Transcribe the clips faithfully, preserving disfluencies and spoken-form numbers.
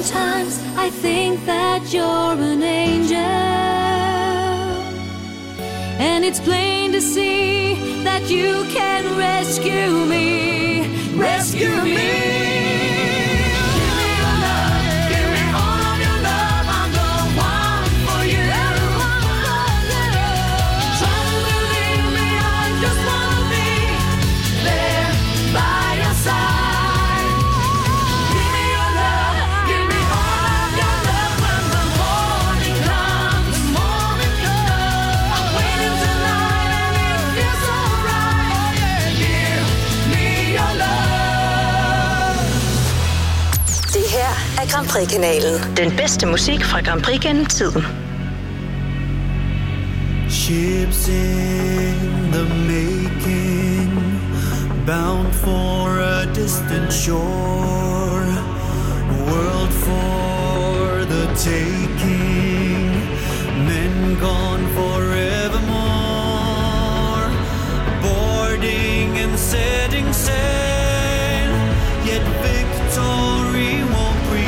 Sometimes I think that you're an angel, and it's plain to see that you can rescue me, rescue me. Grand Prix-kanalen. Den bedste musik fra Grand Prix gennem tiden. Ships in the making, bound for a distant shore, world for the taking, men gone forevermore, boarding and setting sail, yet victory won't.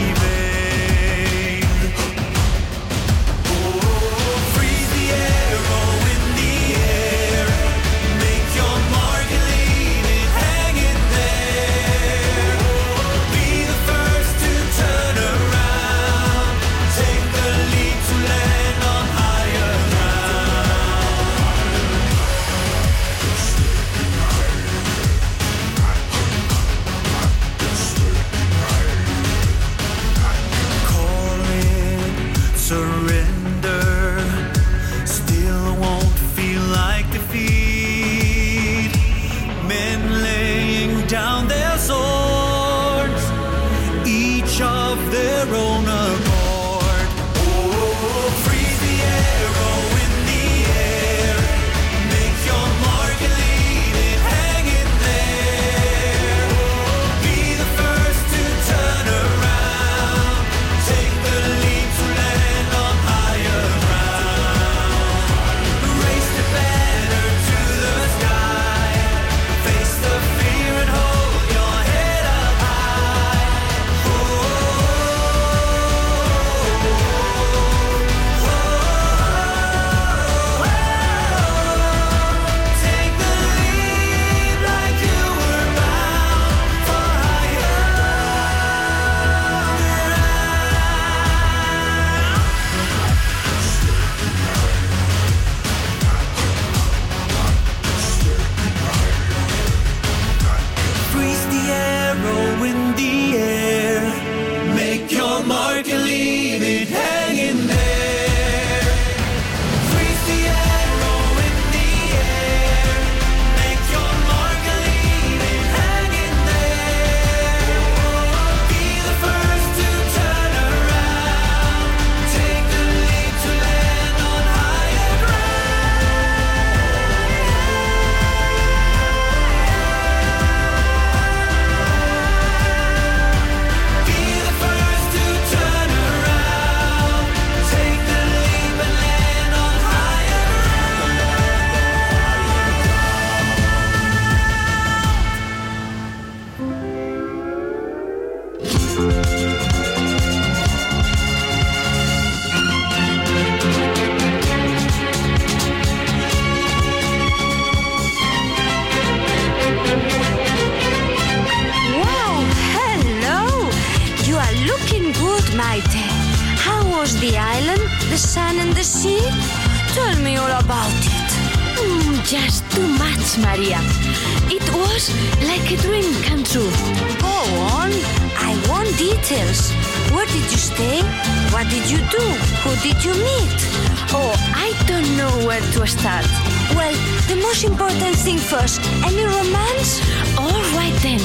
Maria. It was like a dream come true. Go on. I want details. Where did you stay? What did you do? Who did you meet? Oh, I don't know where to start. Well, the most important thing first. Any romance? All right then.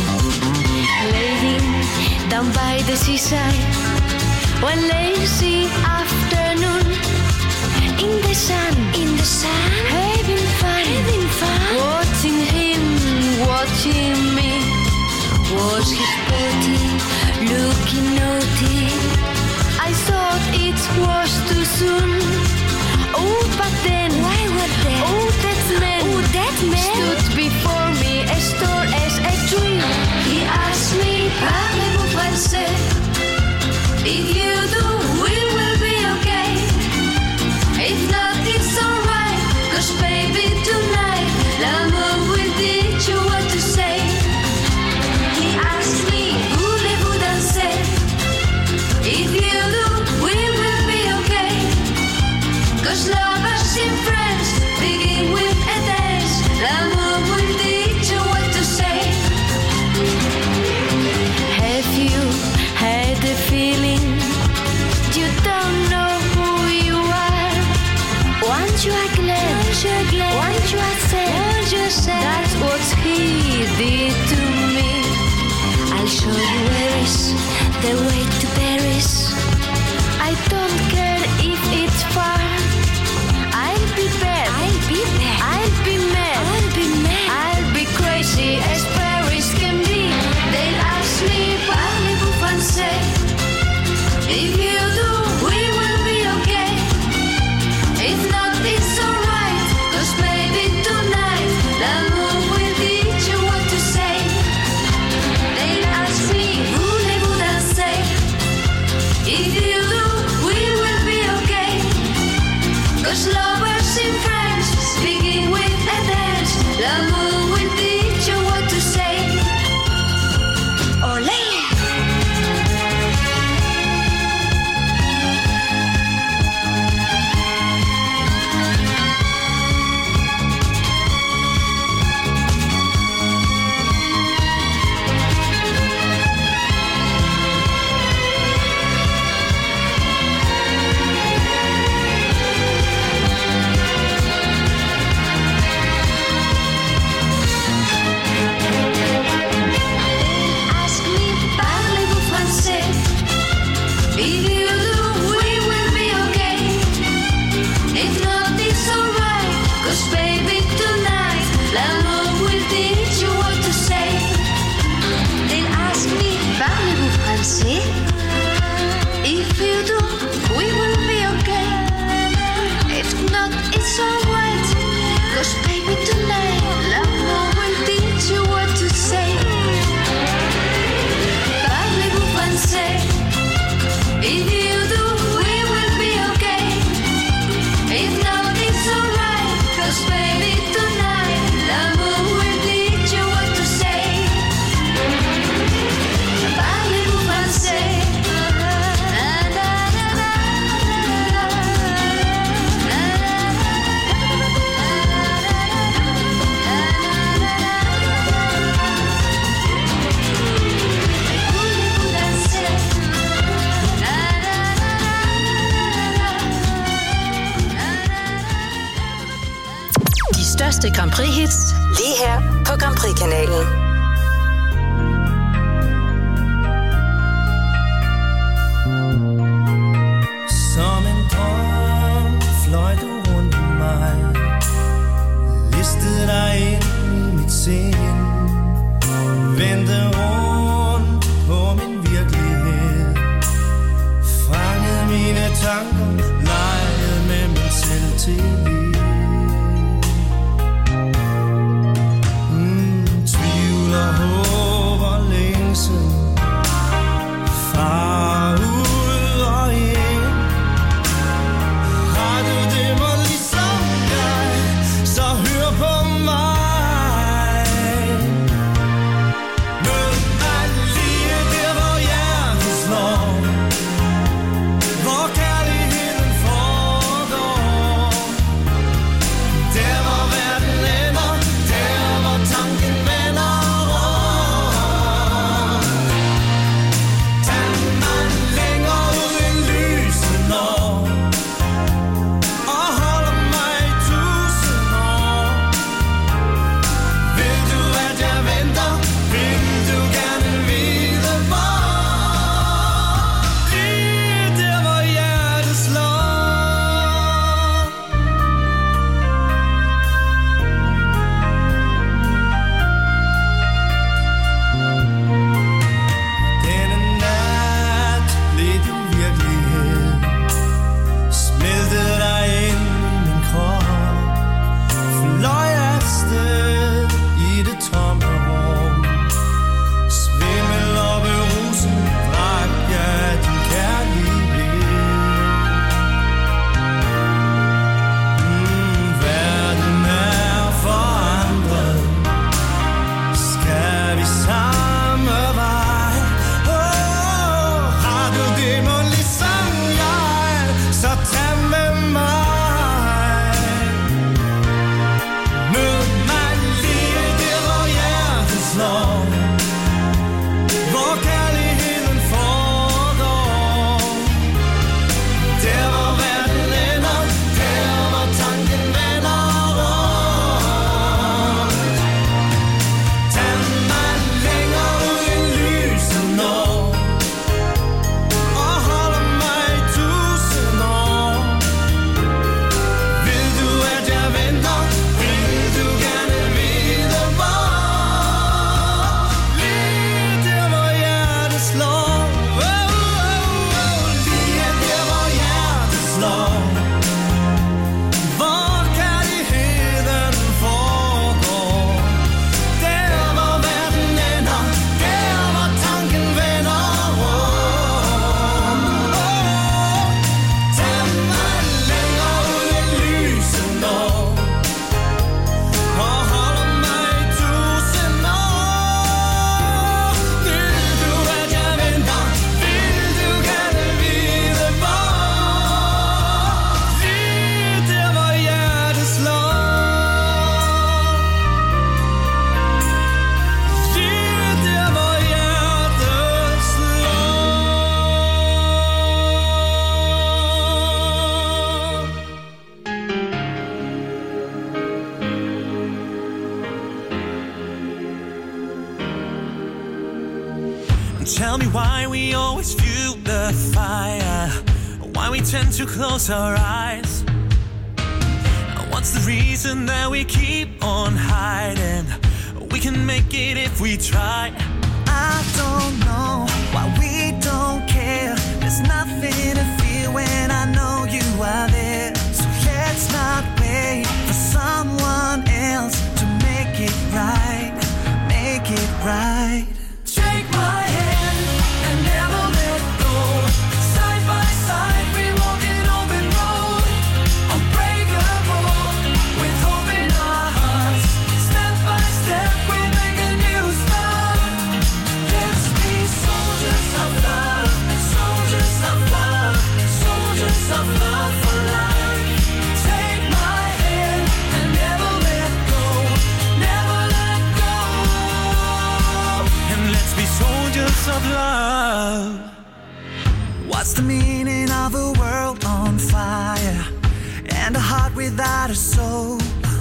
Laying down by the seaside, one lazy afternoon, in the sun, in the sun, having fun, having fun. Watching him, watching me. Was his body looking naughty? I thought it was too soon. Oh, but then, why would they? Oh, that man, oh, that man stood before me as tall as a tree. He asked me, parlez-vous français? If say. That's what he did to me. I'll show you where is the way to Paris. I don't care if it's far. I'll be bad. I'll be bad. I'll be mad. I'll be mad. I'll be crazy as Paris can be. They'll ask me, parlez-vous français? If you do, we will be okay. If not, it's alright. Cause maybe tonight, l'amour will teach you what to say. They'll ask me, voulez-vous danser? If you do, we will be okay. Cause lovers in French begin with a dance. L'amour will teach you what to say. Olé! If you do, we will be okay. If not, it's alright. Cause baby tonight, l'amour will teach you what to say. Parlez-vous français? If you do, we will be okay. If not, it's alright. Cause baby tonight, l'amour will teach you what to say. Parlez-vous français? De største Grand Prix-hits lige her på Grand Prix-kanalen. Som en drøm fløj du rundt om mig, listede dig ind i mit sind, vendte rundt på min virkelighed, fangede mine tanker, legede med min selvtillid. Mm, tvivl og håb og længsel, far ud the fire, why we tend to close our eyes. What's the reason that we keep on hiding? We can make it if we try. I don't know why we don't care. There's nothing to fear when I know you are there. So let's not wait for someone else to make it right, make it right. Take my hand and never let go. Side by side we walk an open road. Unbreakable with hope in our hearts. Step by step we make a new start. Let's be soldiers of love, soldiers of love, soldiers of love for life. Take my hand and never let go, never let go. And let's be soldiers of love. What's the meaning of a world on fire and a heart without a soul?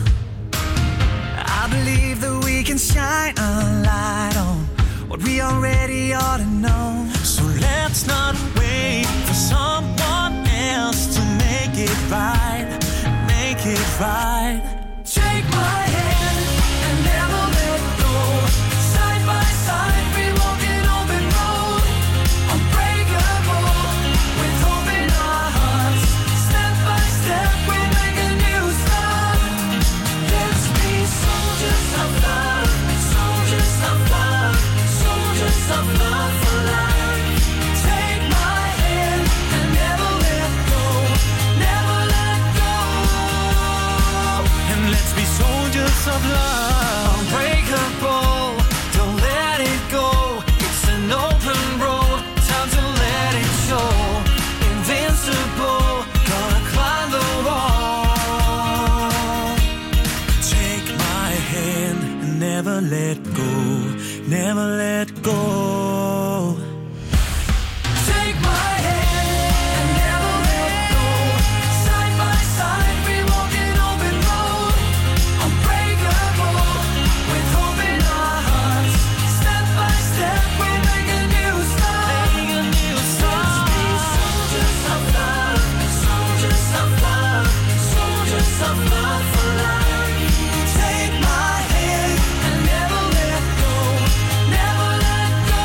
I believe that we can shine a light on what we already ought to know. So let's not wait for someone else to make it right, make it right. Take my hand and never let go. Side by side we walk an open road. Unbreakable with hope in our hearts. Step by step we make a new start. Let's be soldiers of love, soldiers of love, soldiers of love for life. Take my hand and never let go, never let go. And let's be soldiers of love. Unbreakable, don't let it go. It's an open road, time to let it show. Invincible, gonna climb the wall. Take my hand and never let go, never let go. Take my hand and never let go. Side by side we walk an open road. Unbreakable with hope in our hearts. Step by step we make a new start. Make a new start. Let's be soldiers of love, soldiers of love, soldiers of love for life. Take my hand and never let go, never let go.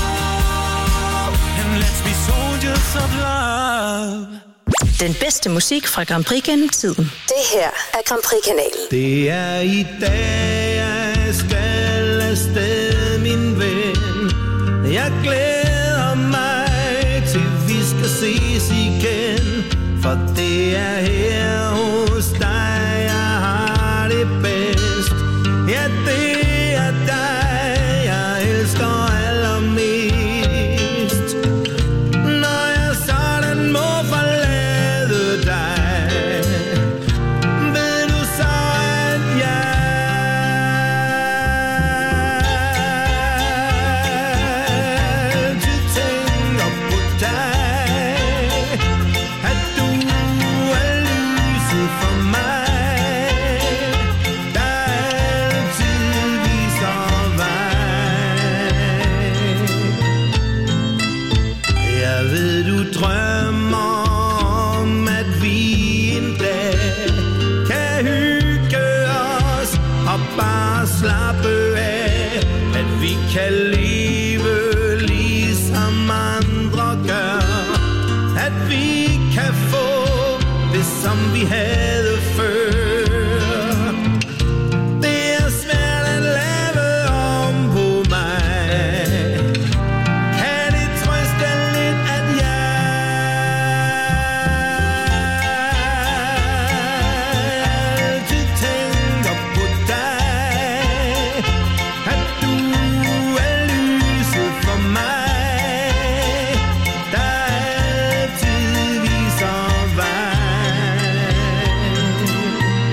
And let's be soldiers of love. Den bedste musik fra Grand Prix gennem tiden. Det her er Grand Prix-kanalen. Det er i dag, jeg skal afsted, min ven. Jeg glæder mig til, vi skal ses igen. For det er her hos dig, jeg har det bedst. Ja, det er dig, jeg elsker allermest. Når jeg sådan må forlade dig, ved du så, at jeg altid tænker på dig. At du er lyset for mig, der altid viser vej. Jeg ved, du drømmer om, at vi en dag kan hygge os og bare slappe af. At vi kan leve ligesom andre gør. At vi kan få det, som vi havde før. Det er svært at lave om på mig. Kan det trøste lidt, at jeg altid tænker på dig. At du er lyset for mig, der altid viser vej.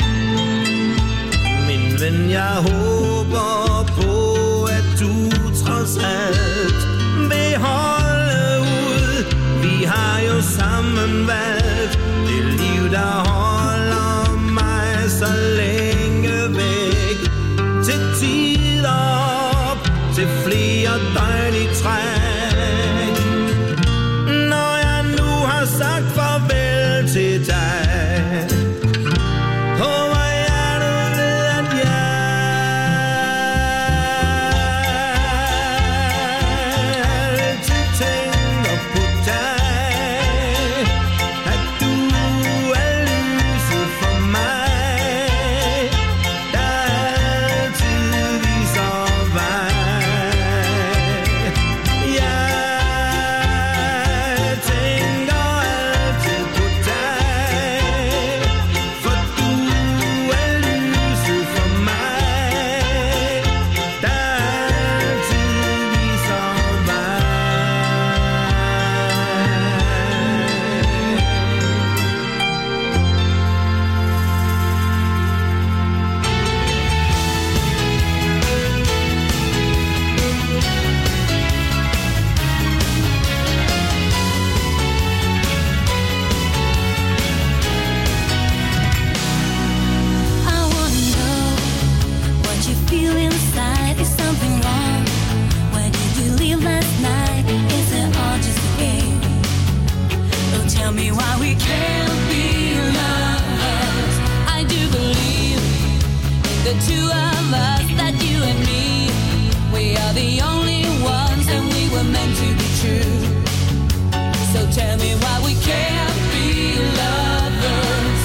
me why we can't be lovers. I do believe the two of us, that you and me, we are the only ones and we were meant to be true. So tell me why we can't be lovers.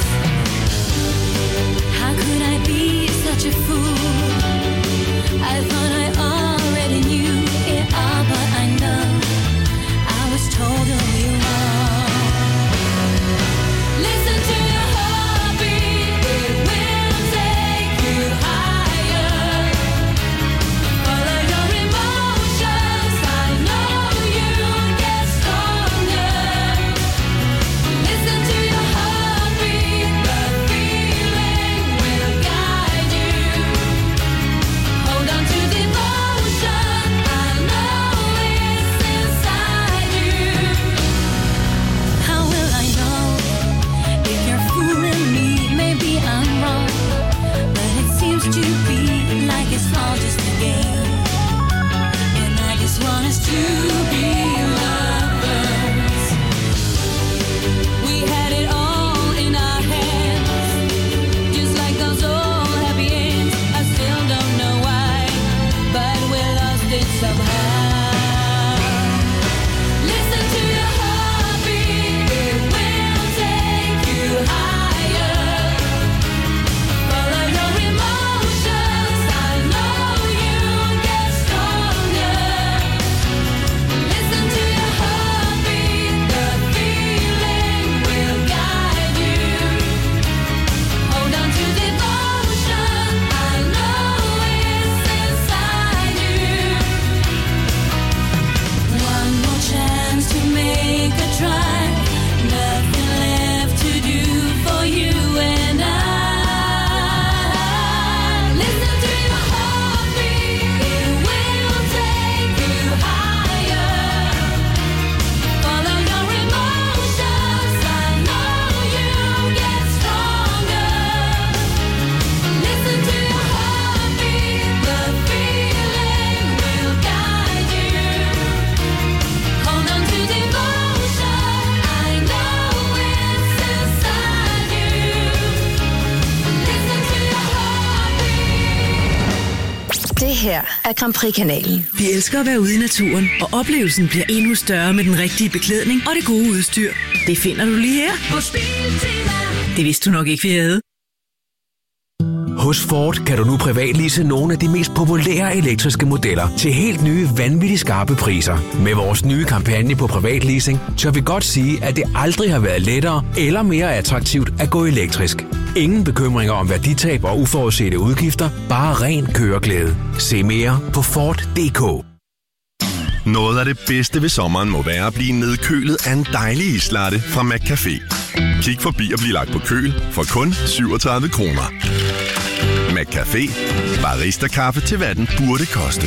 How could I be such a fool? I thought I already knew it all, but I know I was totally wrong. Listen to your heartbeat, it will take you higher. Follow your emotions, I know you'll get stronger. Listen to your heartbeat, the feeling will guide you. Hold on to devotion, I know it's inside you. How will I know if you're fooling me? Maybe I'm wrong, but it seems to be like it's all just a game. And I just want us to be lovers. We had it all in our hands, just like those old happy ends. I still don't know why, but we lost it somehow. Listen to your heartbeat, it will take you higher. Follow your emotions, I know you'll get stronger. Listen to your heartbeat, the feeling will guide you. Hold on to devotion, I know it's inside you. One more chance to make a try. Nothing left to do for you and I. Listen to your heartbeat, it will take you higher. Follow your emotions, I know you'll get stronger. Listen to your heartbeat, the feeling will guide you. Hold on to devotion, I know it's inside you. Listen to your heartbeat. Det her er Grand Prix-kanalen. Vi elsker at være ude i naturen, og oplevelsen bliver endnu større med den rigtige beklædning og det gode udstyr. Det finder du lige her. Hos Biltema. Det vidste du nok ikke, vi havde. Hos Ford kan du nu privatlease nogle af de mest populære elektriske modeller til helt nye, vanvittigt skarpe priser. Med vores nye kampagne på privatleasing, tør vi godt sige, at det aldrig har været lettere eller mere attraktivt at gå elektrisk. Ingen bekymringer om værditab og uforudsete udgifter, bare ren køreglæde. Se mere på Ford punktum d k. Noget af det bedste ved sommeren må være at blive nedkølet af en dejlig islatte fra McCafé. Kig forbi og bliv lagt på køl for kun syvogtredive kroner. McCafé. Barista-kaffe til hvad den burde koste.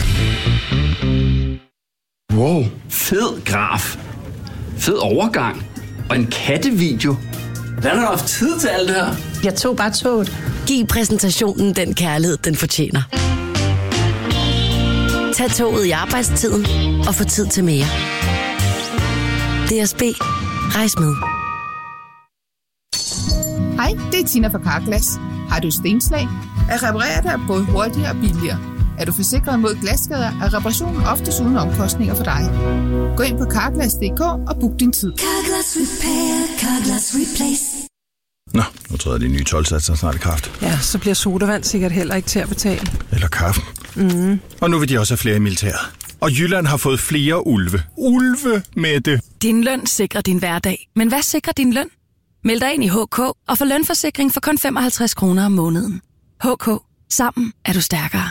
Wow, fed graf. Fed overgang. Og en kattevideo. Hvordan har du haft tid til alt det her? Jeg tog bare toget. Giv præsentationen den kærlighed, den fortjener. Tag toget i arbejdstiden og få tid til mere. D S B. Rejs med. Hej, det er Tina fra Carglass. Har du stenslag? At reparere det er både hurtigere og billigere. Er du forsikret mod glasskader, er reparationen oftest uden omkostninger for dig. Gå ind på carglass punktum d k og book din tid. Carglass Repair, Carglass Replace. Nå, nu træder de nye tolvsatser snart i kraft. Ja, så bliver sodavand sikkert heller ikke til at betale. Eller kaffen. Mm. Og nu vil de også have flere i militæret. Og Jylland har fået flere ulve. Ulve med det. Din løn sikrer din hverdag. Men hvad sikrer din løn? Meld dig ind i H K og få lønforsikring for kun femoghalvtreds kroner om måneden. H K. Sammen er du stærkere.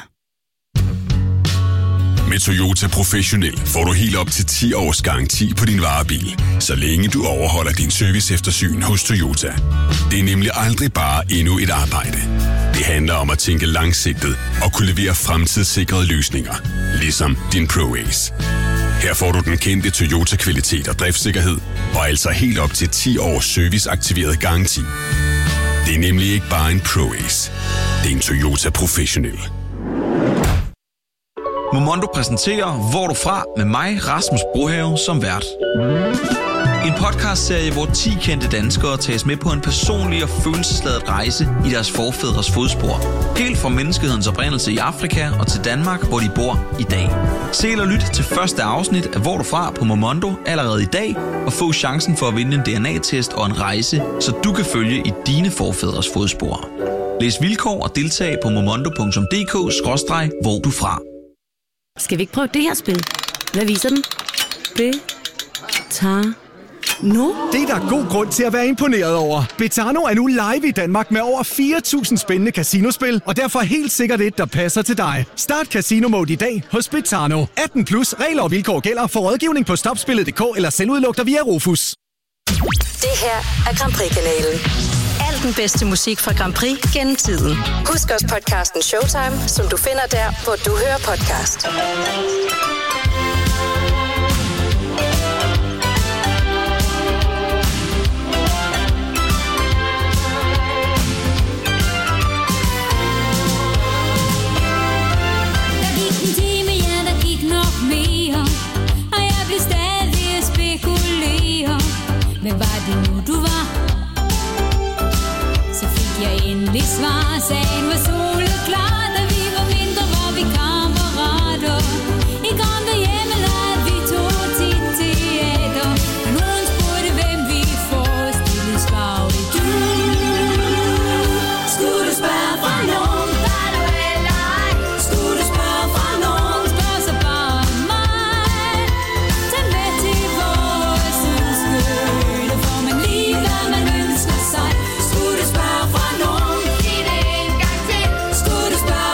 Med Toyota Professionel får du helt op til ti års garanti på din varebil, så længe du overholder din serviceeftersyn hos Toyota. Det er nemlig aldrig bare endnu et arbejde. Det handler om at tænke langsigtet og kunne levere fremtidssikrede løsninger, ligesom din ProAce. Her får du den kendte Toyota-kvalitet og driftssikkerhed, og altså helt op til ti års serviceaktiveret garanti. Det er nemlig ikke bare en ProAce. Det er en Toyota Professionel. Momondo præsenterer Hvor du fra med mig, Rasmus Brohave, som vært. En podcastserie, hvor ti kendte danskere tages med på en personlig og følelsesladet rejse i deres forfædres fodspor. Helt fra menneskehedens oprindelse i Afrika og til Danmark, hvor de bor i dag. Se eller lyt til første afsnit af Hvor du fra på Momondo allerede i dag, og få chancen for at vinde en D N A-test og en rejse, så du kan følge i dine forfædres fodspor. Læs vilkår og deltag på momondo punktum d k skråstreg hvor du fra. Skal vi ikke prøve det her spil? Hvad viser den? Det tager nu. Det er der god grund til at være imponeret over. Betano er nu live i Danmark med over fire tusind spændende casinospil, og derfor helt sikkert et, der passer til dig. Start Casino Mode i dag hos Betano. atten plus, regler og vilkår gælder. For rådgivning på stopspillet punktum d k eller selvudlugter via Rufus. Det her er Grand Prix-kanalen. Al den bedste musik fra Grand Prix gennem tiden. Husk også podcasten Showtime, som du finder der, hvor du hører podcast. Hvad var det nu, du var? Så fik jeg endelig svar. Sagen var soleklar, da vi var mindre, var vi kammerater. I gang derhjemme lavede vi to tit teater. Og nogen spurgte, hvem vi forestillede, svarede du. Skulle du spørge fra nogen, var du eller ej? Skulle du spørge fra nogen, spørg så bare mig. Tag med til vores ønske. Skulle du spørge fra nogen, sig det en gang til. Skulle du spørge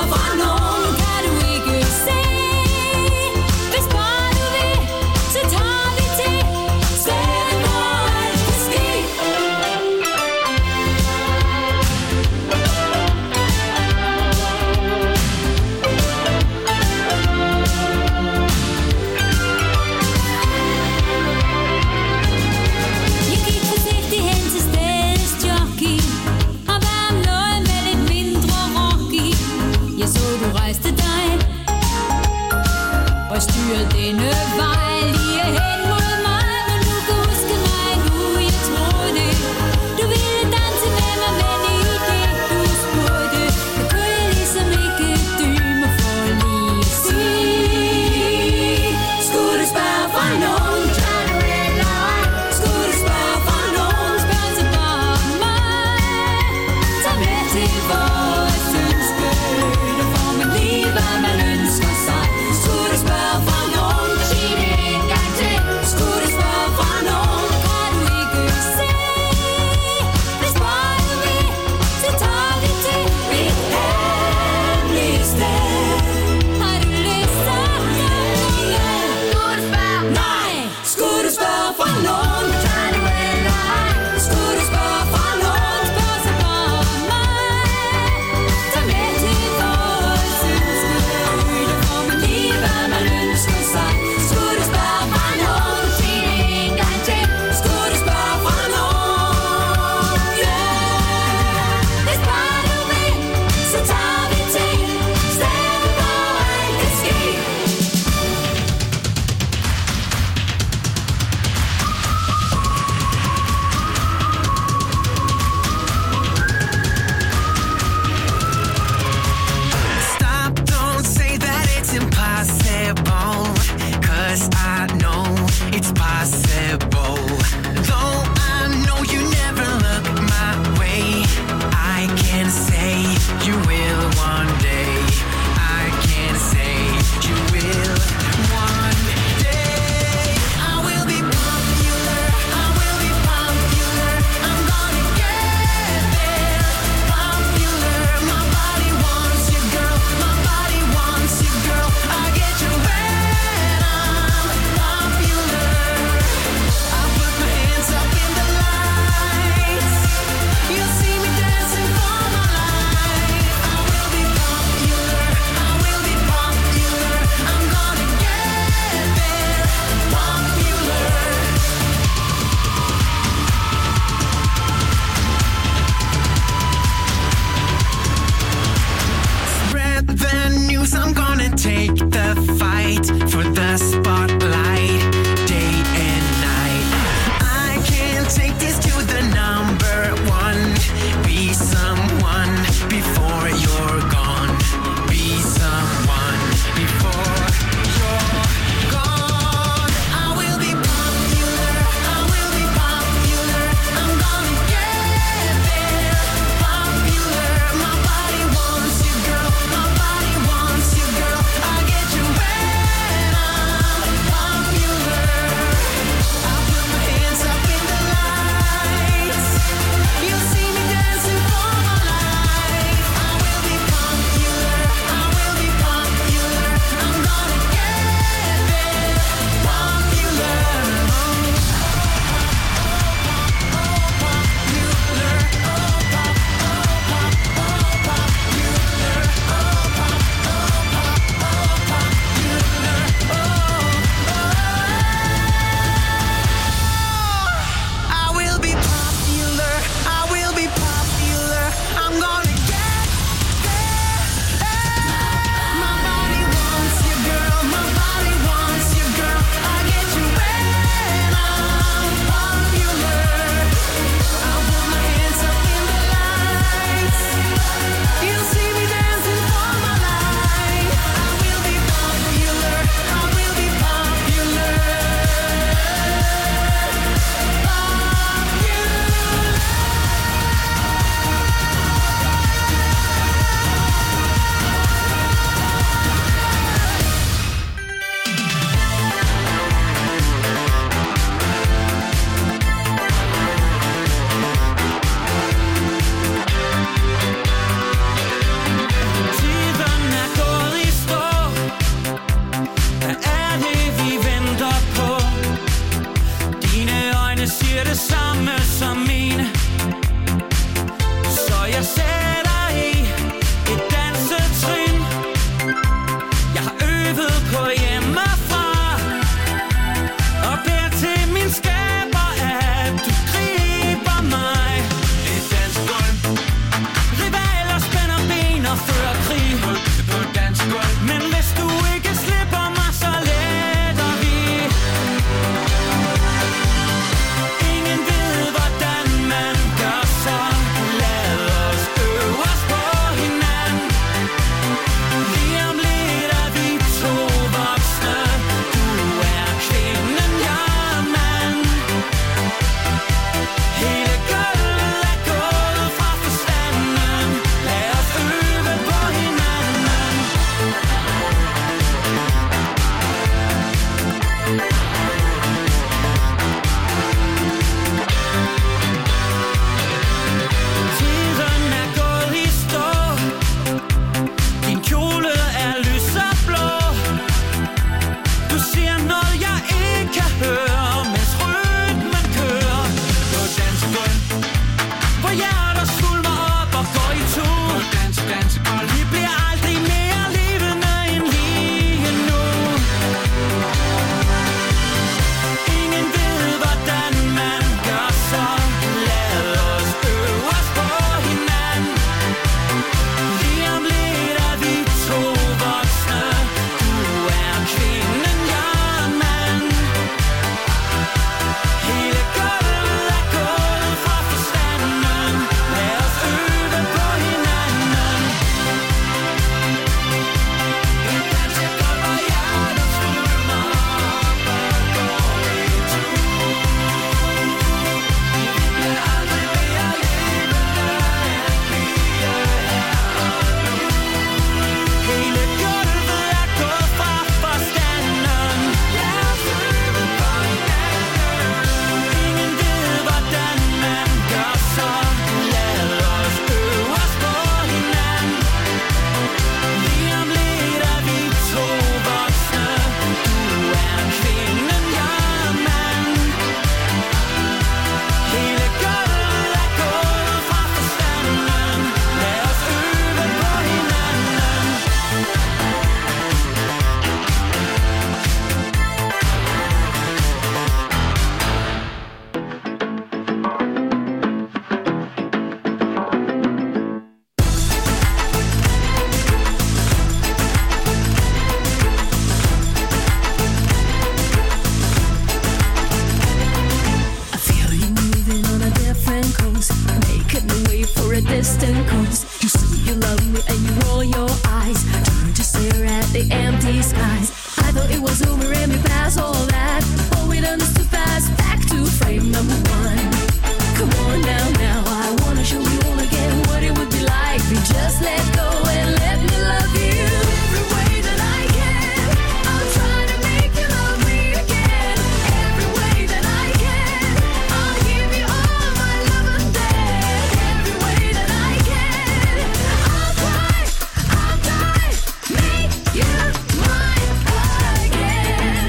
western coast. You say you love me and you roll your eyes, turn to stare at the empty skies. I thought it was over and we passed all that, but we done this too fast. Back to frame number one. Come on now, now I wanna show you all again what it would be like if you just let go and let me love you every way that I can. I'll try to make you love me again every way that I can. I'll give you all my love and then every way that I can. I'll try, I'll try, make you mine again.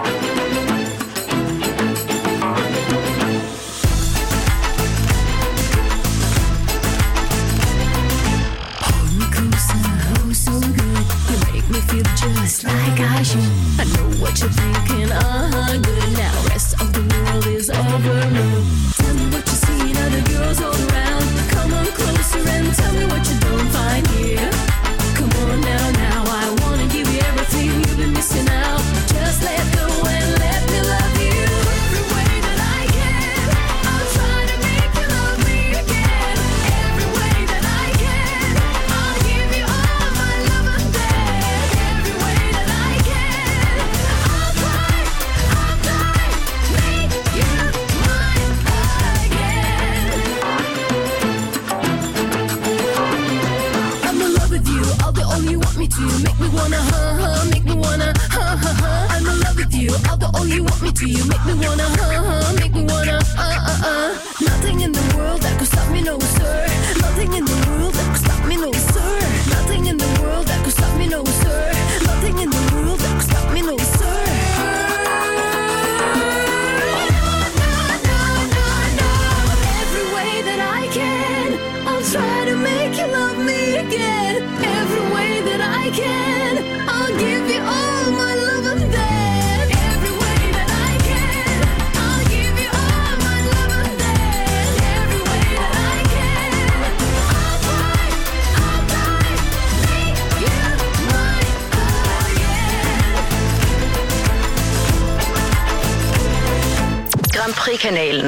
Feel just like I should. I know what you're thinking, uh-huh, good. Now rest of the world is over me. Tell me what you see in other girls all around. Come on closer and tell me what you don't find here. Come on now, now I wanna give you everything you've been missing out. Just let go and let me love you every way that I can. I'll try to make you love me again every way that I can. I'll give you all my love and then every way that I can. I'll try, I'll try, make you mine again. I'm in love with you, all the all you want me to. Make me wanna, huh, huh, make me wanna, huh, huh, huh. I'm in love with you, all the all you want me to. You make me wanna, huh, huh, make me wanna, uh, uh, uh. Nothing in the world that could stop me, no sir. Nothing in the world that could stop me, no sir. Nothing in the world that could stop me, no sir. Nothing in the world that could stop me, no sir. Every way that I can, I'll try to make you love me again. Every way that I can, I'll give you all my love and then every way that I can, I'll give you all my love and then every way that I can. I'll try, I'll try, make you mine again. Grand Prix-kanalen.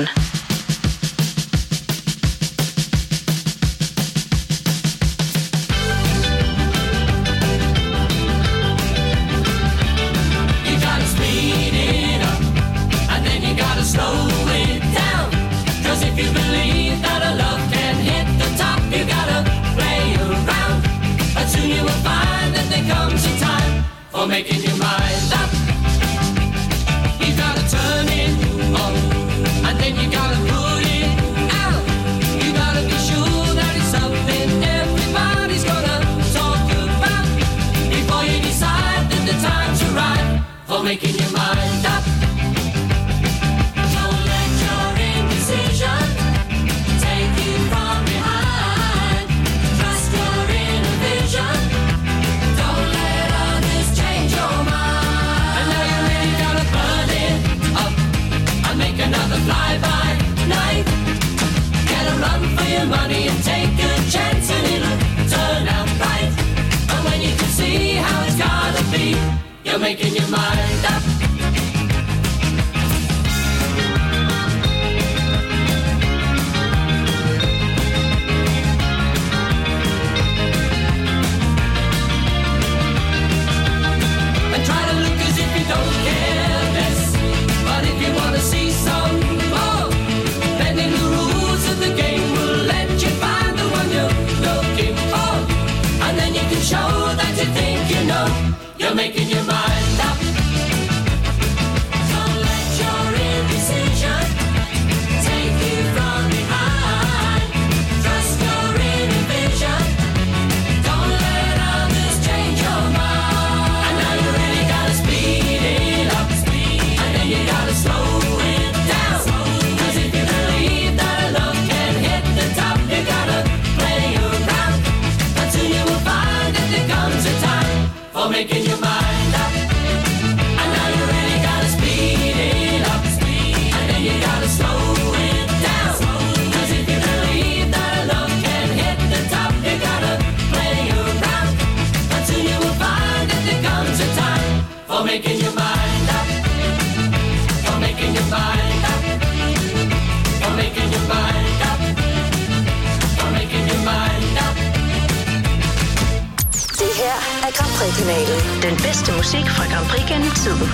You gotta speed it up, and then you gotta slow it down. Cause if you believe that a love can hit the top, you gotta play around. But soon you will find that there comes a time for making your mind up. You gotta turn it on, and then you gotta put it out. You gotta be sure that it's something everybody's gonna talk about before you decide that the time's right for making your mind up. Don't let your indecision take you from behind. Trust your inner vision. Don't let others change your mind. And now you really gotta burn it up and make another fly-by night. Get a run for your money and take a chance and it'll turn out right. And when you can see how it's gotta be, you're making your mind up. And try to look as if you don't care less. But if you wanna see some more, bending the rules of the game will let you find the one you're looking for. And then you can show that you think you know you're making your mind up. Don't let your indecision take you from behind. Trust your inner vision. Don't let others change your mind. And now you really gotta speed it up, and then you gotta slow it down. Cause if you believe that a love can hit the top, you gotta play around. And soon you will find that there comes a time for making your mind up. Prix-kanalen. Den bedste musik fra Grand Prix gennem tiden.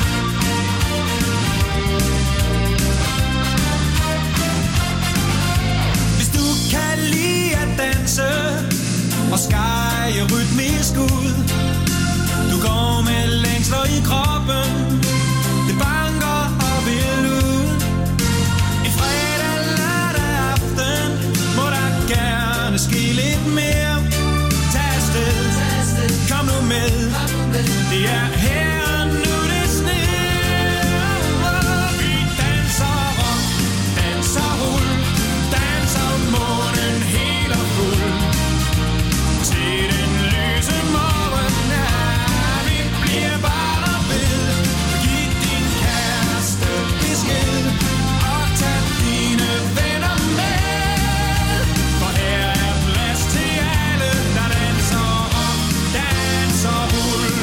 Hvis du kan lide at danse og skære rytmisk ud, du går med længsler i kroppen, det banker og vil ud. En fredag, lørdag aften må der gerne ske lidt mere. Tag afsted, kom nu med, det er her nu det sner. Vi danser rock, danser rul, danser månen helt og fuld. Til den lyse morgen, ja, vi bliver bare ved. Giv din kæreste besked og tag dine venner med. For her er plads til alle, der danser rock, danser rul.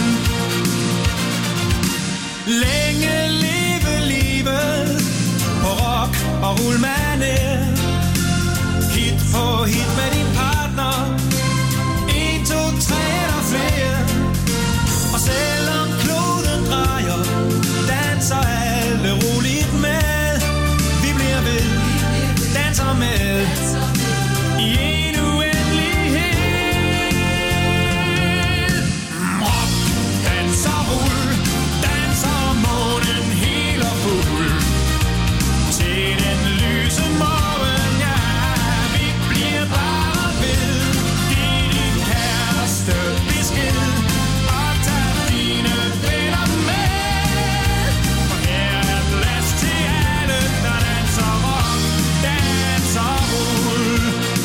Længe leve livet på rock og rullmanér. Hit på hit med din partner, en, to, tre eller flere. Og selvom kloden drejer, danser alle roligt med. Vi bliver ved, danser med i en uendelighed. Rock, danser, rull, danser månen helt og fuld. Til den lyse morgen, ja, vi bliver bare ved. Giv din kæreste besked og tag dine venner med. For her er plads til alle, der danser rock, danser rull.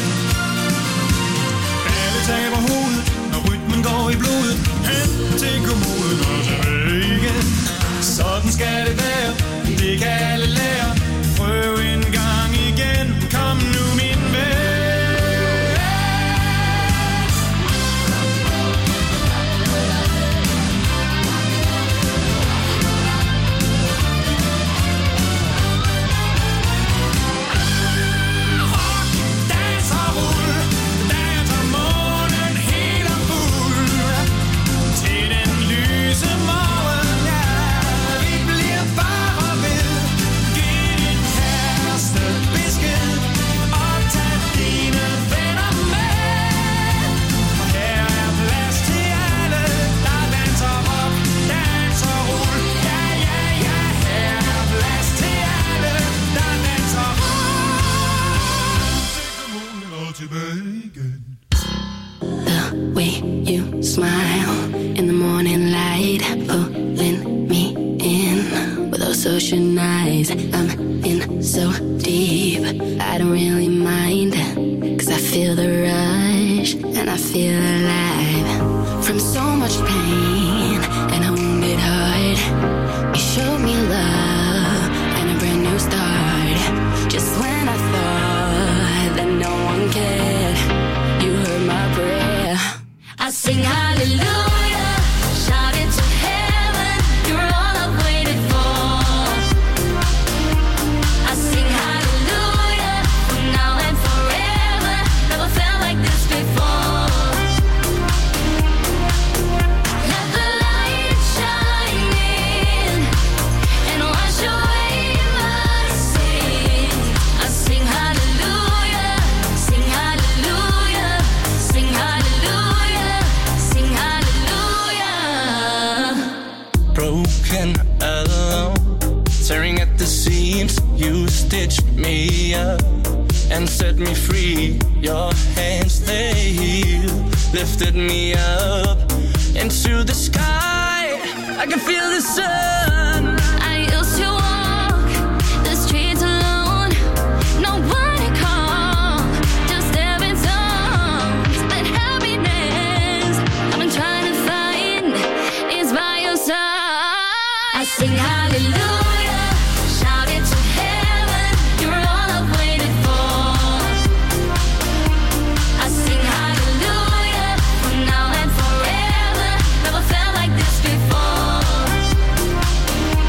Alle taber hovedet, når rytmen går i blodet. Hen til kommoden og tilbage igen. Sådan skal det være, det kan alle lære. Prøv en gang igen, kom nu min ven. Rock, danser, rull, danser månen helt og fuld. Til den lyse morgen, ja, vi bliver bare ved. Giv din kæreste besked og tag dine venner med. For her er plads til alle, der danser rock, danser rull. Ja, ja, ja, her er plads til alle, der danser rock. Til kommunen og tilbage igen. The way you smile in the morning light, pulling me in with those ocean eyes. I'm in so deep, I don't really mind, cause I feel the rush and I feel alive. From so much pain and a wounded heart, you showed me love and a brand new start. Just when I thought that no one cared, you heard my prayer. I sing hallelujah, shout it to heaven, you're all I've waited for. I sing hallelujah, from now and forever, never felt like this before. Let the light shine in and wash away my sin. I sing hallelujah, sing hallelujah, sing hallelujah, sing hallelujah. Broken, alone, tearing at the seams. You stitched me up and set me free. Your hands, they healed, lifted me up into the sky. I can feel the sun. I used to walk the streets alone, nobody called, just having songs. That happiness I've been trying to find is by your side. I sing hallelujah, shout it to heaven, you're all I've waited for. I sing hallelujah, from now and forever, never felt like this before.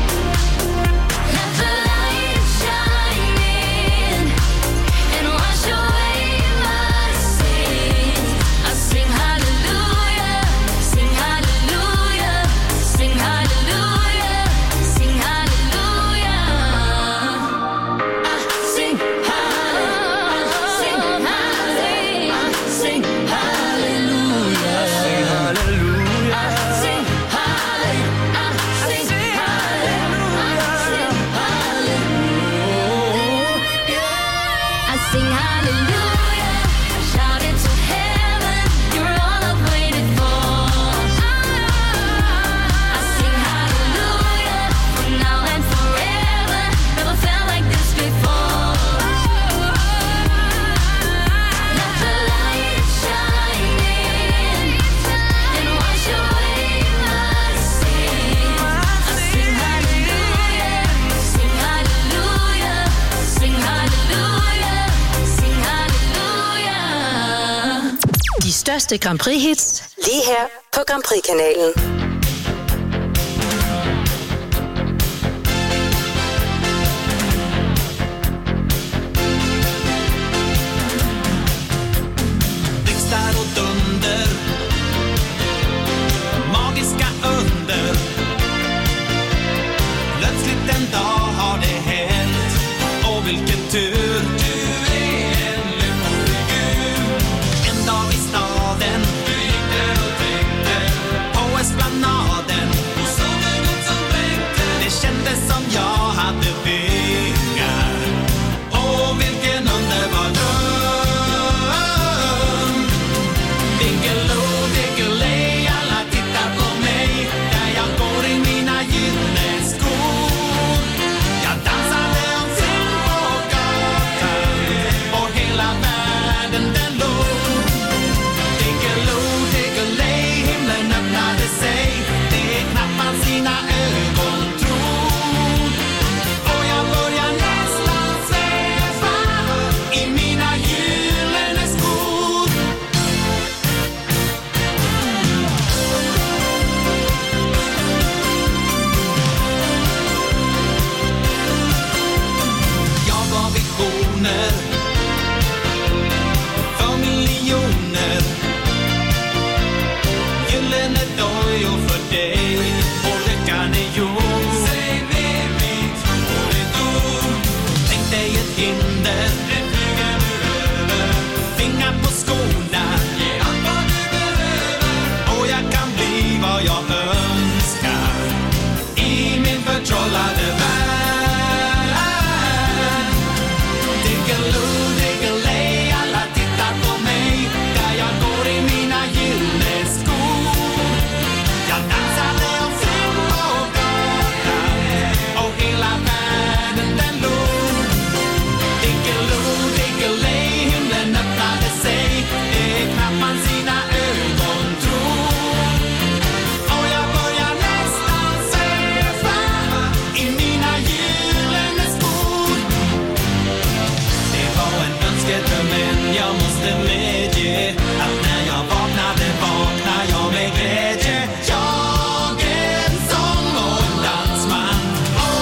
sing hallelujah, shout it to heaven. You're all I've waited for. I sing hallelujah from now and forever. Never felt like this before. Let the light shine in and wash away my sin. I sing hallelujah, sing hallelujah, sing hallelujah, sing hallelujah. De største Grand Prix-hits lige her på Grand Prix-kanalen. Blixtar och dunder, magiska under. Plötsligt en dag har det hänt. Och vilken tur, du är en lycklig figur. En dag i staden, du gick där och tänkte på esplanaden. Och så var något som vänkte. Det kändes som jag hade vingar. Och vilken underbar dröm. Dingeloo, dingeley, alla tittar på mig. Där jag går i mina gyllene skor. Jag dansade omkring på gatan. Och hela världen den låg. Dingeloo, dingeley, himlen öppnade sig. Det är knappt man sina ögon tror. Och jag börjar nästan sväva i mina gyllene skor. Jag har visioner för miljoner. Gyllene dojor för dig och lyckan är gjord. Säg med mitt och ditt ord. Tänk dig ett hinder, det flyger nu över. Fingrar på skorna, ge allt vad du behöver. Och jag kan bli vad jag önskar i min förtrollade värld. Dingeloo, dingeley, alla tittar på mig. Där jag går i mina gyllene skor. Jag dansade omkring på gatan. Och hela världen den låg. Dingeloo, dingeley, himlen öppnade sig. Det är knappt man sina ögon tror. Och jag börjar nästan sväva i mina gyllene skor. Det var en önskedröm men jag måste medge att när jag vaknade vaknar jag med glädje. Jag är en sång och en dansman. Oh, oh,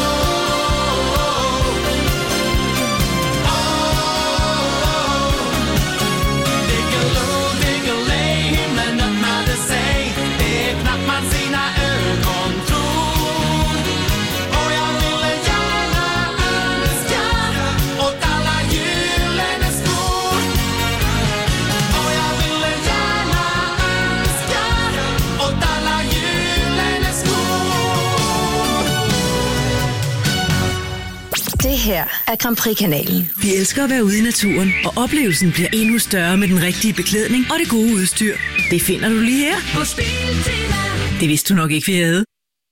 oh, oh. Dingeloo, dingeley, himlen öppnade sig. Det är knappt man sina ögon tror. Och jag ville gärna önska åt alla gyllene skor. Och jag ville gärna önska åt alla gyllene skor. Det her er Grand Prix-kanalen. Vi elsker at være ude i naturen, og oplevelsen bliver endnu større med den rigtige beklædning og det gode udstyr. Det finder du lige her. Hos Biltema. Det vidste du nok ikke, vi havde.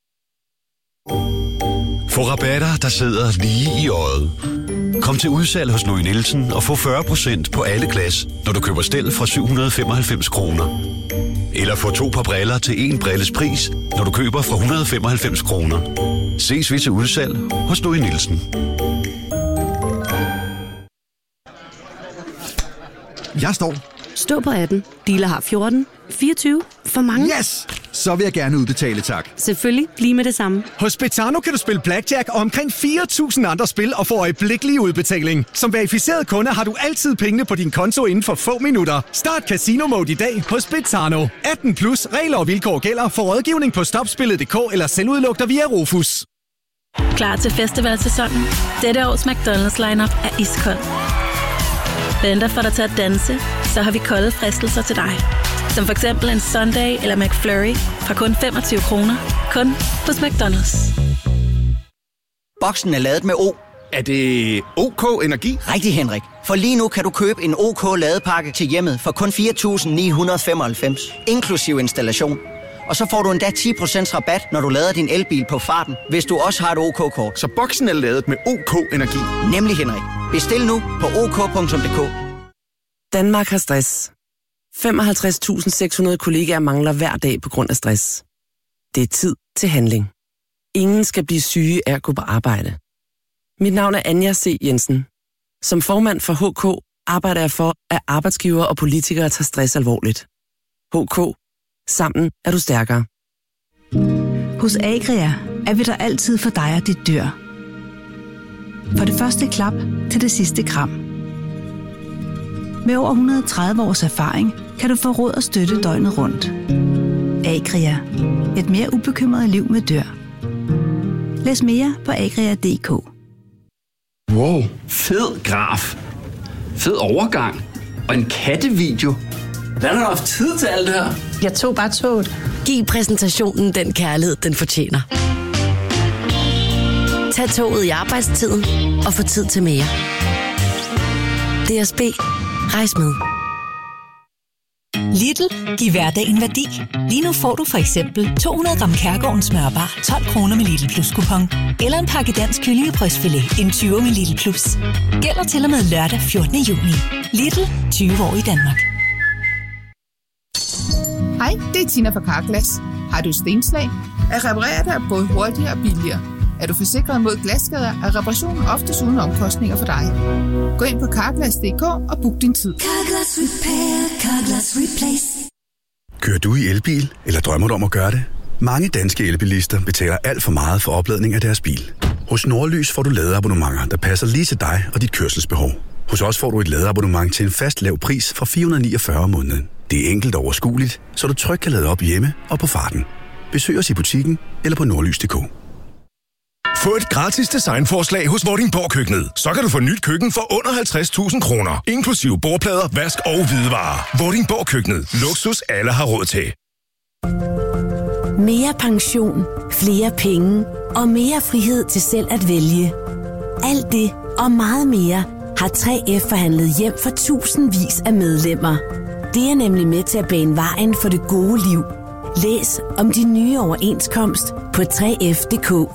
Få rabatter, der sidder lige i øjet. Kom til udsalg hos Louis Nielsen og få fyrre procent på alle glas, når du køber stel fra syv hundrede femoghalvfems kroner. Eller få to par briller til en brilles pris, når du køber fra et hundrede femoghalvfems kroner. Ses vi til udsalg hos Louis Nielsen. Jeg står. Stå på atten. Dealer har fjorten. fireogtyve. For mange. Yes! Så vil jeg gerne udbetale, tak. Selvfølgelig. Lige med det samme. Hos Betano kan du spille blackjack og omkring fire tusind andre spil og få øjeblikkelig udbetaling. Som verificeret kunde har du altid pengene på din konto inden for få minutter. Start Casino Mode i dag hos Betano. atten plus. Regler og vilkår gælder. For rådgivning på stopspillet punktum d k eller selvudlugter via Rufus. Klar til festivalsæsonen? Dette års McDonald's lineup er iskold. Venter for dig til at danse, så har vi kolde fristelser til dig. Som for eksempel en Sunday eller McFlurry fra kun femogtyve kroner. Kun hos McDonald's. Boksen er lavet med O, Er det OK Energi? Rigtig, Henrik. For lige nu kan du købe en OK ladepakke til hjemmet for kun fire tusind ni hundrede femoghalvfems, inklusiv installation. Og så får du endda ti procent rabat, når du lader din elbil på farten, hvis du også har et OK-kort. Så boksen er ladet med OK Energi? Nemlig, Henrik. Bestil nu på ok punktum d k. Danmark har stress. femoghalvtreds tusind seks hundrede kollegaer mangler hver dag på grund af stress. Det er tid til handling. Ingen skal blive syge af at gå på arbejde. Mit navn er Anja C. Jensen. Som formand for H K arbejder jeg for, at arbejdsgivere og politikere tager stress alvorligt. H K. Sammen er du stærkere. Hos Agria er vi der altid for dig og dit dyr. For det første klap til det sidste kram. Med over et hundrede og tredive års erfaring kan du få råd og støtte døgnet rundt. Agria. Et mere ubekymret liv med dyr. Læs mere på agria punktum d k. Wow, fed graf. Fed overgang. Og en kattevideo. Hvordan har du haft tid til alt det her? Jeg tog bare toget. Giv præsentationen den kærlighed, den fortjener. Tag toget i arbejdstiden og få tid til mere. D S B. Rejs med. Lidl. Giv hverdagen værdi. Lige nu får du for eksempel to hundrede gram Kærgården smørbar tolv kroner med Lidl Plus kupon. Eller en pakke dansk kyllingebrystfilet en tyve med Lidl Plus. Gælder til og med lørdag fjortende juni. Lidl. tyve år i Danmark. Hej, det er Tina fra Carglass. Har du stenslag? At reparere dig er både hurtigere og billigere. Er du forsikret mod glasskader, er reparationen oftest uden omkostninger for dig. Gå ind på carglass punktum d k og book din tid. Carglass Repair, Carglass Replace. Kører du i elbil, eller drømmer du om at gøre det? Mange danske elbilister betaler alt for meget for opladning af deres bil. Hos Nordlys får du ladeabonnementer, der passer lige til dig og dit kørselsbehov. Hos os får du et ladeabonnement til en fast lav pris fra fire hundrede og niogfyrre om måneden. Det er enkelt og overskueligt, så du trygt kan lade op hjemme og på farten. Besøg os i butikken eller på nordlys punktum d k. Få et gratis designforslag hos Vordingborg Køkkenet. Så kan du få nyt køkken for under halvtreds tusind kroner. Inklusive bordplader, vask og hvidevarer. Vordingborg Køkkenet. Luksus alle har råd til. Mere pension, flere penge og mere frihed til selv at vælge. Alt det og meget mere har tre F forhandlet hjem for tusindvis af medlemmer. Det er nemlig med til at bane vejen for det gode liv. Læs om de nye overenskomst på tre F punktum d k.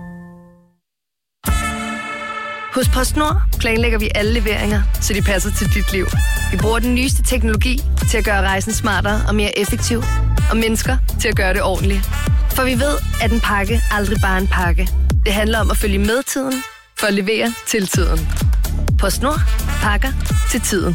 Hos PostNord planlægger vi alle leveringer, så de passer til dit liv. Vi bruger den nyeste teknologi til at gøre rejsen smartere og mere effektiv, og mennesker til at gøre det ordentligt. For vi ved, at en pakke aldrig bare er en pakke. Det handler om at følge med tiden, for at levere til tiden. PostNord. Pakker til tiden.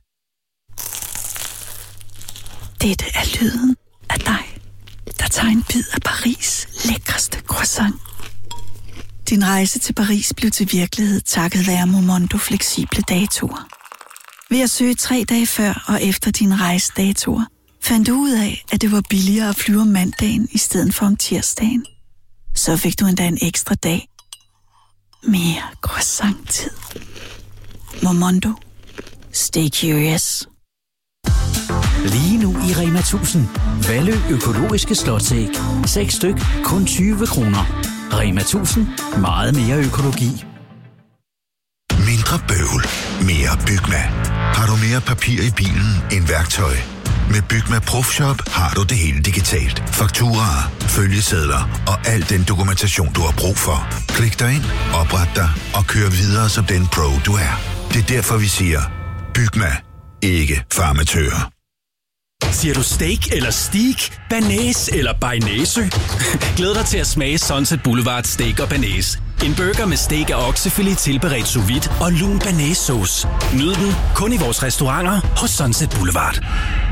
Dette er lyden af dig, der tager en bid af Paris' lækreste croissant. Din rejse til Paris blev til virkelighed takket være Momondo fleksible datoer. Ved at søge tre dage før og efter dine rejsedatoer, fandt du ud af, at det var billigere at flyve om mandagen i stedet for om tirsdagen. Så fik du endda en ekstra dag. Mere croissant-tid. Momondo. Stay curious. Lige nu i Rema tusind. Valø økologiske slotsæg. seks styk, kun tyve kroner. Rema tusind. Meget mere økologi. Mindre bøvl. Mere Bygma. Har du mere papir i bilen end værktøj? Med Bygma Profshop har du det hele digitalt. Fakturaer, følgesedler og al den dokumentation, du har brug for. Klik dig ind, opret dig og kør videre som den pro, du er. Det er derfor, vi siger, Bygma. Ikke farmatører. Siger du steak eller steak, banæs eller bearnaise? Glæd dig til at smage Sunset Boulevard Steak og Banæs. En burger med steak og oksefilet tilberedt sous vide og lun banæssauce. Nyd den kun i vores restauranter hos Sunset Boulevard.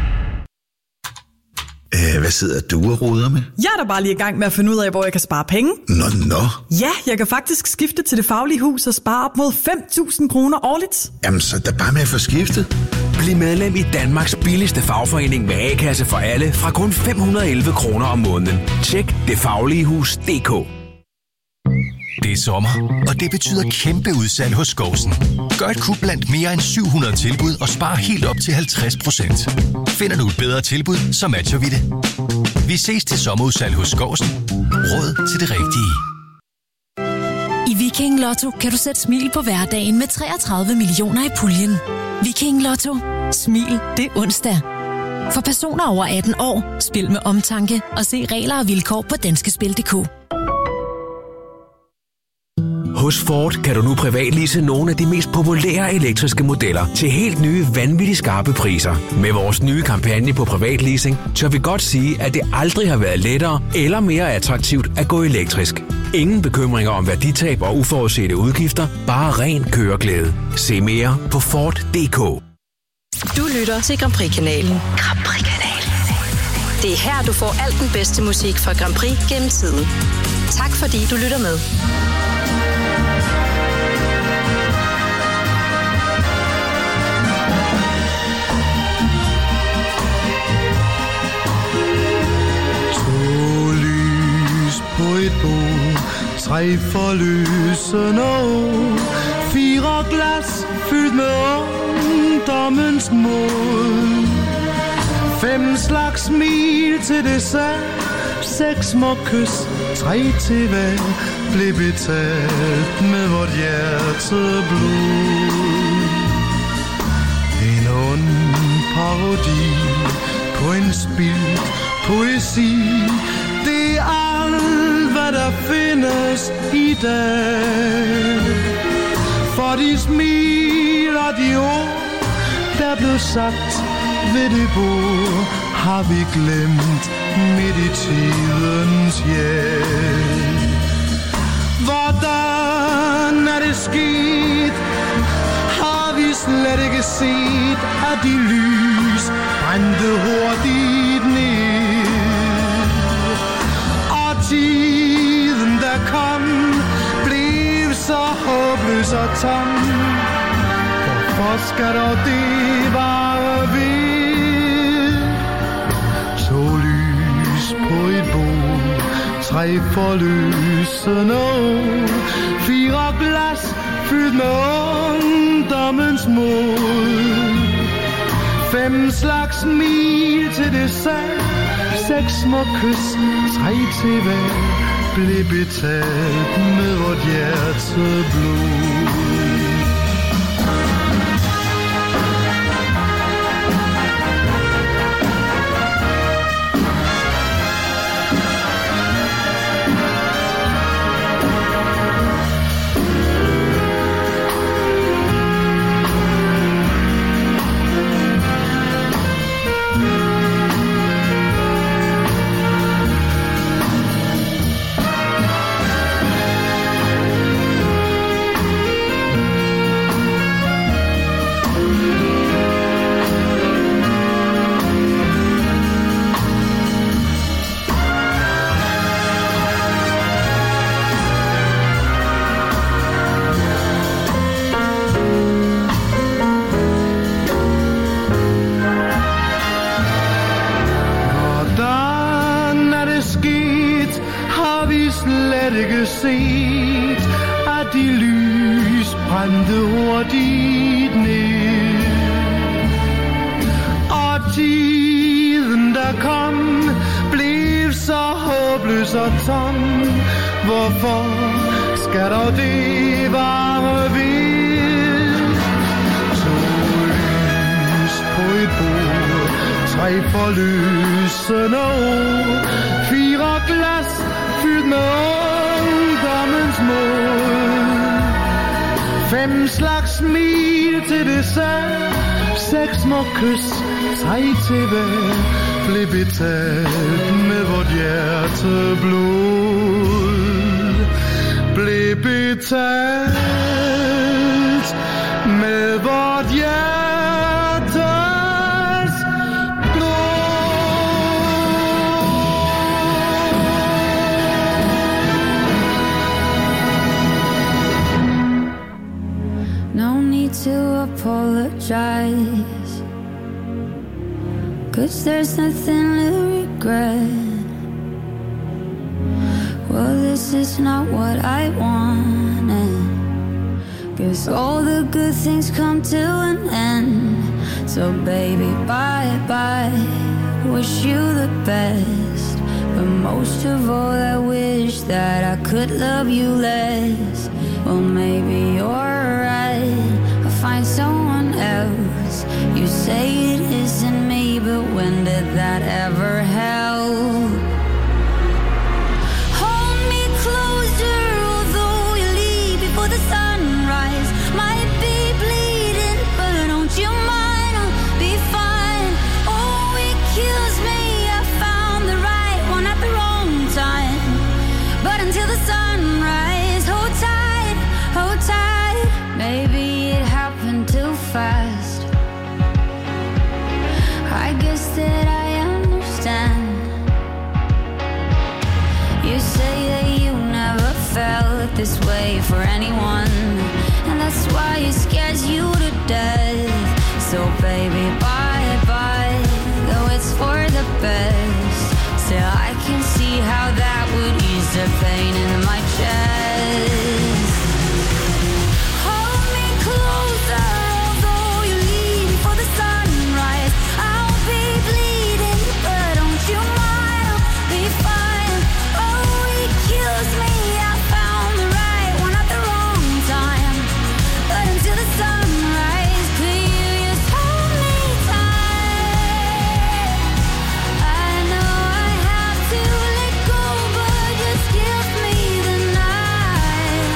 Æh, hvad sidder du og roder med? Jeg er da bare lige i gang med at finde ud af, hvor jeg kan spare penge. Nå, nå. Ja, jeg kan faktisk skifte til Det Faglige Hus og spare op mod fem tusind kroner årligt. Jamen, så er der bare med at få skiftet. Bliv medlem i Danmarks billigste fagforening med A-kasse for alle fra kun fem hundrede og elleve kroner om måneden. Tjek det faglige hus punktum d k. Det er sommer, og det betyder kæmpe udsalg hos Skovsen. Gør et kub blandt mere end syv hundrede tilbud og spar helt op til halvtreds procent. Finder du et bedre tilbud, så matcher vi det. Vi ses til sommerudsalg hos Skovsen. Råd til det rigtige. I Viking Lotto kan du sætte smil på hverdagen med treogtredive millioner i puljen. Viking Lotto. Smil, det er onsdag. For personer over atten år, spil med omtanke og se regler og vilkår på danskespil punktum d k. Hos Ford kan du nu privatlease nogle af de mest populære elektriske modeller til helt nye vanvittigt skarpe priser. Med vores nye kampagne på privatleasing, tør vi godt sige, at det aldrig har været lettere eller mere attraktivt at gå elektrisk. Ingen bekymringer om værditab og uforudsete udgifter, bare ren køreglæde. Se mere på Ford punktum d k. Du lytter til Grand Prix-kanalen. Grand Prix-kanalen. Det er her, du får alt den bedste musik fra Grand Prix gennem tiden. Tak fordi du lytter med. På et bord, tre forløsende år, fire glas fyldt med ungdommens mod, fem slags smil til dessert, seks små kys, tre til hver, blev betalt med vort hjerteblod. En ond parodi på en spildt poesi, det er alt, hvad der findes i dag. For de smil og de ord, der blev sagt ved det bord, har vi glemt midt i tidens hjælp. Hvordan er det sket? Har vi slet ikke set, at de lys brændte hurtigt ned? Tiden, der kom, blev så håbløs og tom. Hvorfor skal dog det vare ved? To lys på et bord, tre forløsende år, fire glas fyldt med ungdommens mod, fem slags smil til dessert, seks små kys, tre til hver, blev betalt med vort hjerteblod. Set, at de lys brændte hurtigt ned. Og tiden, der kom, blev så håbløs og tom. Hvorfor skal dog det vare ved? To lys på et bord, tre forløsende år, fire glas fyldt med ungdommens mod, fem slags smil til dessert, seks små kys, tre til hver, blev betalt med vort hjerteblod. Blev betalt med vort hjerteblod. No need to apologize, 'cause there's nothing to regret. Well, this is not what I wanted. Guess all the good things come to an end. So baby, bye bye, wish you the best. But most of all, I wish that I could love you less. Well, maybe you're right. I'll find someone else. You say it isn't me, but when did that ever help? Hold me closer, although you leave before the sunrise. Might be bleeding, but don't you mind? I'll be fine. Oh, it kills me. I found the right one at the wrong time. But until the sunrise, hold tight, hold tight. Maybe it happened too fast. I guess that I understand. You say that you never felt this way for anyone, and that's why it scares you to death. So baby, bye bye, though it's for the best. Still I can see how that would ease the pain in my chest. Hold me closer, although you leave before the sunrise. I'll be bleeding, but don't you mind? I'll be fine. Oh, it kills me. I found the right one at the wrong time. But until the sunrise, could you just hold me tight? I know I have to let go, but just give me the night.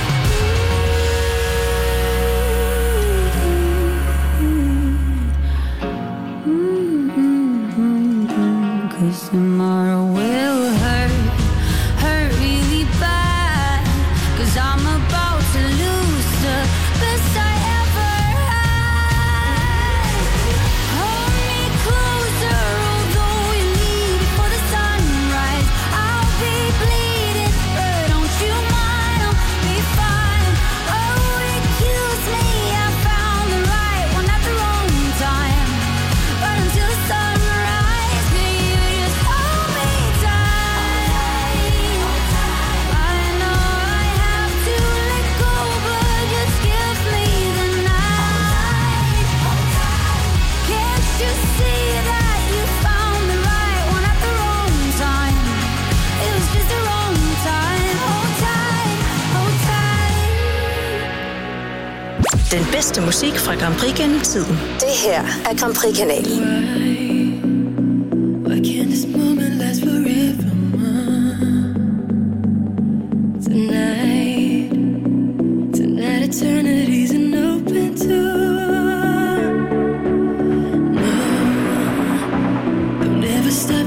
Mm-hmm. 'Cause tomorrow will hurt, hurt really bad. 'Cause I'm about to lose the best I ever had. Hold me closer, although you leave before the sunrise. I'll be bleeding, but don't you mind? I'll be fine. Oh, it kills me. I found the right one at the wrong time. But until the sunrise, could you just hold me tight? I know I have to let go, but just give me the night. Can't you see that you found the right one at the wrong time? It was just the wrong time. Hold tight, hold tight. Den bedste musik fra Grand Prix gennem tiden. Det her er Grand Prix-kanalen. Why can't this moment last forever? Tonight, tonight eternity's an open door. No, don't ever stop